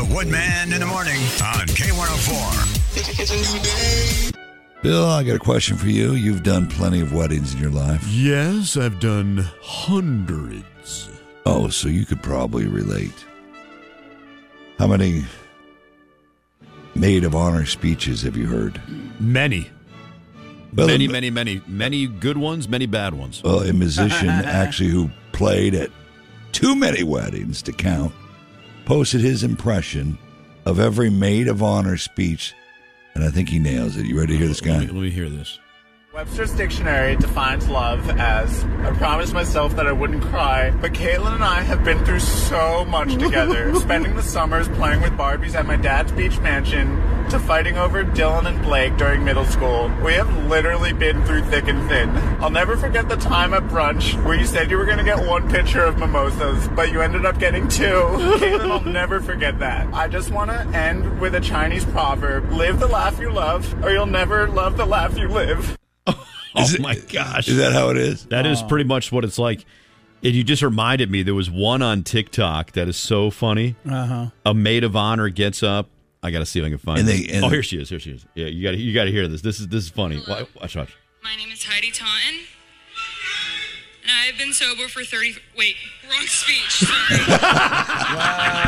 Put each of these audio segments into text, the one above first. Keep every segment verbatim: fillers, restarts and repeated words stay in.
The Woodman in the Morning on K one oh four. It's, it's a new day. Bill, I got a question for you. You've done plenty of weddings in your life. Yes, I've done hundreds. Oh, so you could probably relate. How many maid of honor speeches have you heard? Many. Well, many, a, many, many. Many good ones, many bad ones. Well, a musician actually who played at too many weddings to count posted his impression of every maid of honor speech, and I think he nails it. You ready to hear this guy? Let me, let me hear this. Webster's Dictionary defines love as, I promised myself that I wouldn't cry, but Caitlin and I have been through so much together, spending the summers playing with Barbies at my dad's beach mansion, to fighting over Dylan and Blake during middle school. We have literally been through thick and thin. I'll never forget the time at brunch where you said you were going to get one pitcher of mimosas, but you ended up getting two. Caitlin, I'll never forget that. I just want to end with a Chinese proverb, live the laugh you love, or you'll never love the laugh you live. Oh, it, my gosh. Is that how it is? That is pretty much what it's like. And you just reminded me, there was one on TikTok that is so funny. Uh-huh. A maid of honor gets up. I got to see if I can find and it. they, and oh, here she is. Here she is. Yeah, you got you got to hear this. This is this is funny. Hello. Watch, watch. My name is Heidi Taunton, and I've been sober for thirty... Wait, wrong speech. Sorry.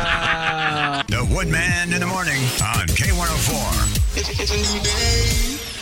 Wow. The Woodman in the Morning on K one oh four. It's, it's a new day.